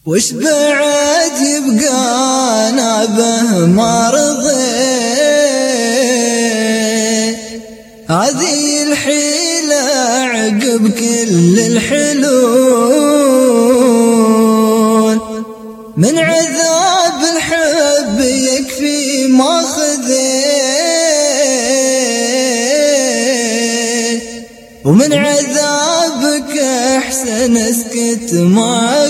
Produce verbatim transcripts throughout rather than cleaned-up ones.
وش بعد يبقى أنا به ما رضيت، هذه الحيلة عقب كل الحلول، من عذاب الحب يكفي ما خذيت، ومن عذابك أحسن اسكت ما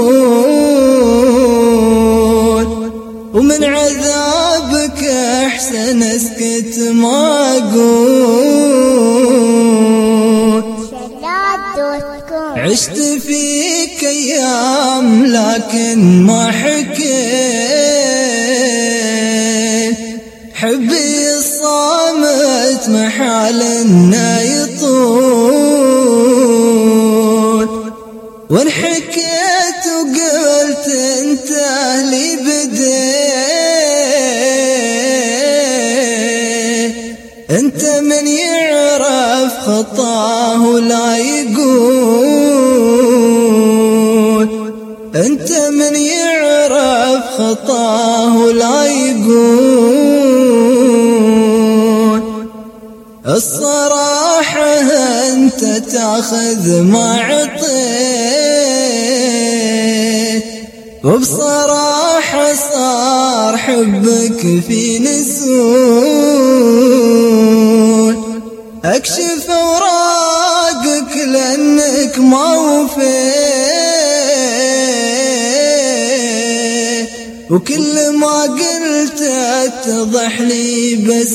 أقول، ومن عذابك أحسن اسكت ما أقول. عشت فيك أيام لكن ما حكيت، حبي الصامت محال إنه يطول، وان حكيت وقلت انت لي بديت، انت من يعرف خطاه لا يقول، انت من يعرف خطاه لا يقول. الصراحة انت تاخذ ما عطيت، وبصراحة صار حبك في نزول، اكشف اوراقك لانك ما وفيت، وكل ما قلت اتضح لي بس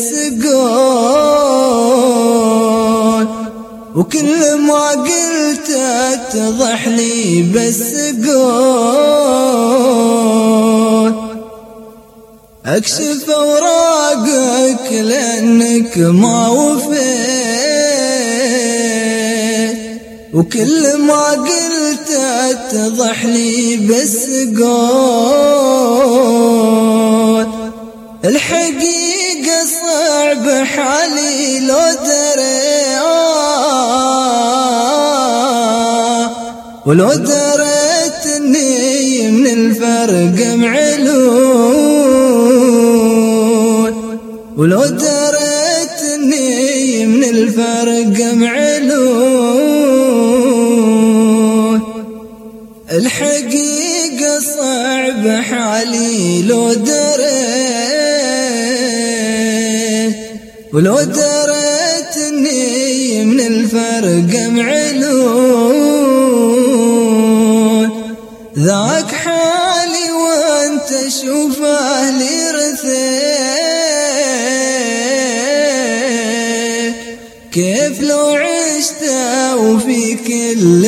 قول، وكل ما قلت اتضح لي بس قول. اكشف اوراقك لانك ما وفيت، وكل ما قلت اتضح لي بس قول. الحقيقة صعب حالي لو دري، ولو دريت اني من الفرق معلول، ولو دريت اني من الفرق معلول. الحقيقة صعب حالي لو دريت، ولو دريت اني من الفرق معلول. ذاك حالي وانت شوفه لي رثيت، كيف لو عشت وفي كل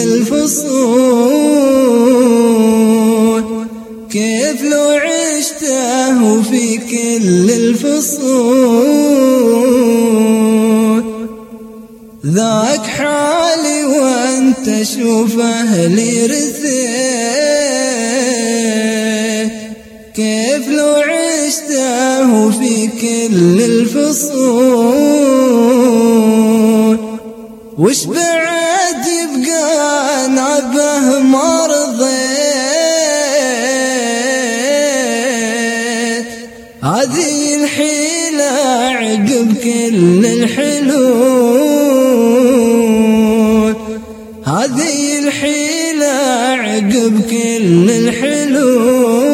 الفصول، كيف لو عشت وفي كل الفصول. ذاك حالي وانت شوفه لي رثيت، كيف لو عشت وفي كل الفصول. وش بعد يبقى أنا به ما رضيت، هذه الحيلة عقب كل الحلول، هذه الحيلة عقب كل الحلول.